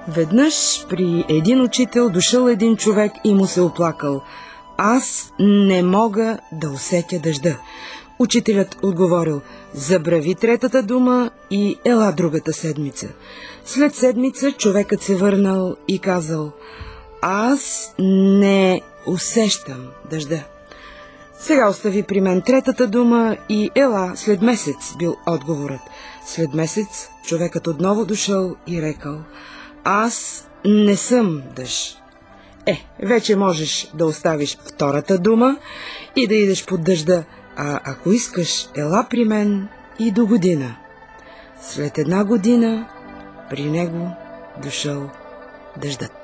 Веднъж при един учител дошъл един човек и му се оплакал: аз не мога да усетя дъжда. Учителят отговорил: забрави третата дума и ела другата седмица. След седмица човекът се върнал и казал: аз не усещам дъжда. Сега остави при мен третата дума и ела след месец, бил отговорът. След месец човекът отново дошъл и рекал: аз не съм дъжд. Вече можеш да оставиш втората дума и да идеш под дъжда, а ако искаш, ела при мен и до година. След 1 година при него дошъл дъждът.